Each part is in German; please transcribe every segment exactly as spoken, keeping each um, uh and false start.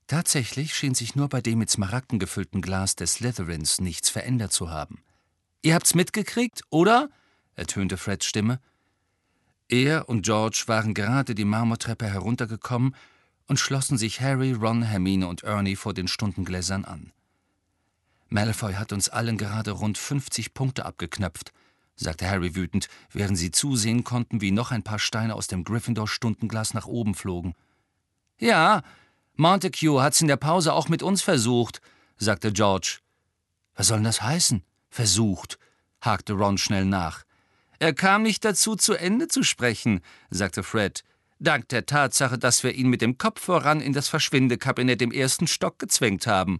Tatsächlich schien sich nur bei dem mit Smaragden gefüllten Glas des Slytherins nichts verändert zu haben. »Ihr habt's mitgekriegt, oder?« ertönte Freds Stimme. Er und George waren gerade die Marmortreppe heruntergekommen und schlossen sich Harry, Ron, Hermine und Ernie vor den Stundengläsern an. »Malfoy hat uns allen gerade rund fünfzig Punkte abgeknöpft«, sagte Harry wütend, während sie zusehen konnten, wie noch ein paar Steine aus dem Gryffindor-Stundenglas nach oben flogen. »Ja, Montague hat's in der Pause auch mit uns versucht«, sagte George. »Was soll denn das heißen, versucht?«, hakte Ron schnell nach. »Er kam nicht dazu, zu Ende zu sprechen«, sagte Fred, »dank der Tatsache, dass wir ihn mit dem Kopf voran in das Verschwindekabinett im ersten Stock gezwängt haben.«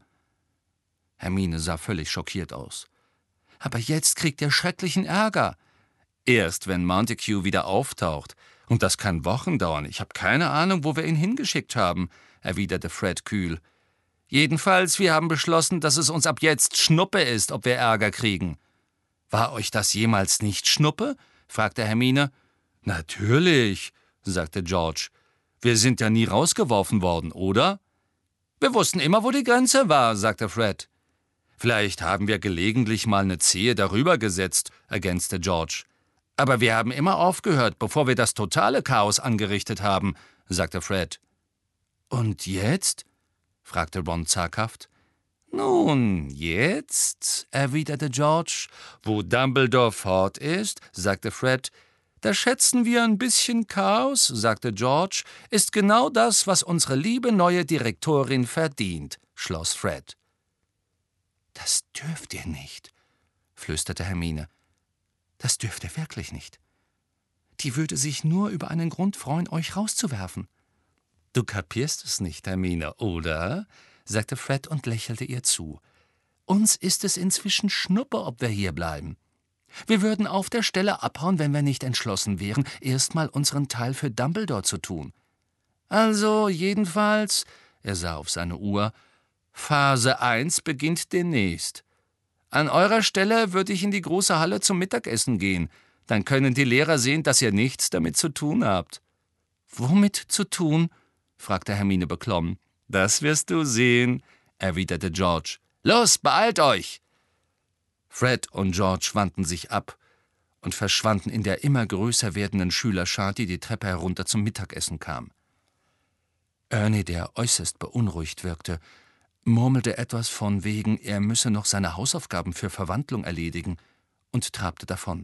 Hermine sah völlig schockiert aus. »Aber jetzt kriegt er schrecklichen Ärger.« »Erst, wenn Montague wieder auftaucht. Und das kann Wochen dauern. Ich habe keine Ahnung, wo wir ihn hingeschickt haben«, erwiderte Fred kühl. »Jedenfalls, wir haben beschlossen, dass es uns ab jetzt Schnuppe ist, ob wir Ärger kriegen.« »War euch das jemals nicht Schnuppe?« fragte Hermine. »Natürlich«, sagte George. »Wir sind ja nie rausgeworfen worden, oder?« »Wir wussten immer, wo die Grenze war«, sagte Fred. »Vielleicht haben wir gelegentlich mal eine Zehe darüber gesetzt«, ergänzte George. »Aber wir haben immer aufgehört, bevor wir das totale Chaos angerichtet haben«, sagte Fred. »Und jetzt?«, fragte Ron zaghaft. »Nun, jetzt«, erwiderte George, »wo Dumbledore fort ist«, sagte Fred. »Da schätzen wir ein bisschen Chaos«, sagte George, »ist genau das, was unsere liebe neue Direktorin verdient«, schloss Fred. »Das dürft ihr nicht«, flüsterte Hermine. »Das dürft ihr wirklich nicht. Die würde sich nur über einen Grund freuen, euch rauszuwerfen.« »Du kapierst es nicht, Hermine, oder?«, sagte Fred und lächelte ihr zu. »Uns ist es inzwischen Schnuppe, ob wir hier bleiben. Wir würden auf der Stelle abhauen, wenn wir nicht entschlossen wären, erst mal unseren Teil für Dumbledore zu tun. Also, jedenfalls«, er sah auf seine Uhr, »Phase eins beginnt demnächst. An eurer Stelle würde ich in die große Halle zum Mittagessen gehen. Dann können die Lehrer sehen, dass ihr nichts damit zu tun habt.« »Womit zu tun?«, fragte Hermine beklommen. »Das wirst du sehen«, erwiderte George. »Los, beeilt euch!« Fred und George wandten sich ab und verschwanden in der immer größer werdenden Schülerschar, die die Treppe herunter zum Mittagessen kam. Ernie, der äußerst beunruhigt wirkte, murmelte etwas von wegen, er müsse noch seine Hausaufgaben für Verwandlung erledigen und trabte davon.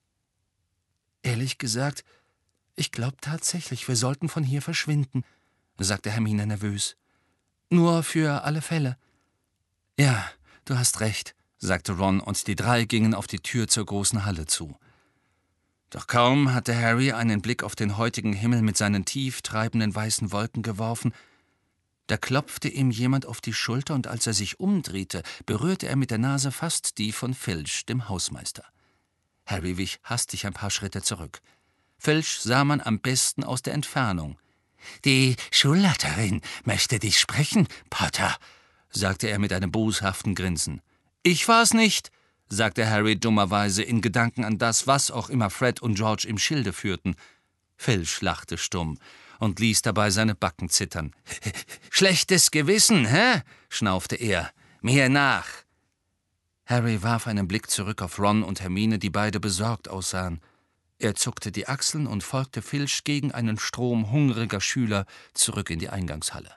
»Ehrlich gesagt, ich glaube tatsächlich, wir sollten von hier verschwinden«, sagte Hermine nervös. »Nur für alle Fälle.« »Ja, du hast recht«, sagte Ron, und die drei gingen auf die Tür zur großen Halle zu. Doch kaum hatte Harry einen Blick auf den heutigen Himmel mit seinen tief treibenden weißen Wolken geworfen, da klopfte ihm jemand auf die Schulter, und als er sich umdrehte, berührte er mit der Nase fast die von Filch, dem Hausmeister. Harry wich hastig ein paar Schritte zurück. Filch sah man am besten aus der Entfernung. »Die Schulleiterin möchte dich sprechen, Potter«, sagte er mit einem boshaften Grinsen. »Ich war's nicht«, sagte Harry dummerweise in Gedanken an das, was auch immer Fred und George im Schilde führten. Filch lachte stumm und ließ dabei seine Backen zittern. »Schlechtes Gewissen, hä?«, schnaufte er. »Mir nach!« Harry warf einen Blick zurück auf Ron und Hermine, die beide besorgt aussahen. Er zuckte die Achseln und folgte Filch gegen einen Strom hungriger Schüler zurück in die Eingangshalle.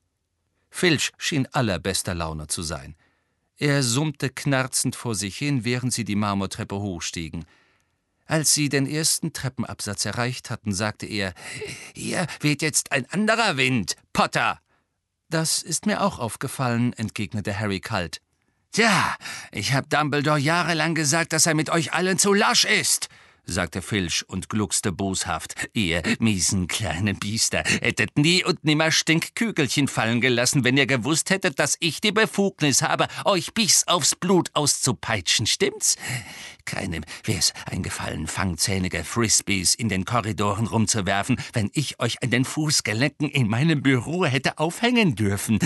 Filch schien allerbester Laune zu sein. Er summte knarzend vor sich hin, während sie die Marmortreppe hochstiegen. Als sie den ersten Treppenabsatz erreicht hatten, sagte er, »Hier weht jetzt ein anderer Wind, Potter!« »Das ist mir auch aufgefallen«, entgegnete Harry kalt. »Tja, ich hab Dumbledore jahrelang gesagt, dass er mit euch allen zu lasch ist«, sagte Filch und gluckste boshaft. »Ihr miesen kleinen Biester, hättet nie und nimmer Stinkkügelchen fallen gelassen, wenn ihr gewusst hättet, dass ich die Befugnis habe, euch bis aufs Blut auszupeitschen, stimmt's? Keinem wär's eingefallen, fangzähnige Frisbees in den Korridoren rumzuwerfen, wenn ich euch an den Fußgelenken in meinem Büro hätte aufhängen dürfen.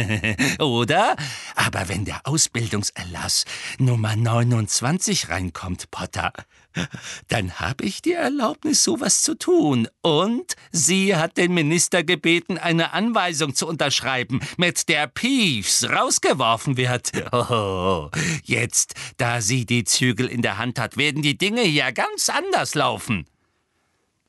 Oder? Aber wenn der Ausbildungserlass Nummer neunundzwanzig reinkommt, Potter, Dann habe ich die Erlaubnis, sowas zu tun. Und sie hat den Minister gebeten, eine Anweisung zu unterschreiben, mit der Peeves rausgeworfen wird. Oh, jetzt, da sie die Zügel in der Hand hat, werden die Dinge hier ganz anders laufen.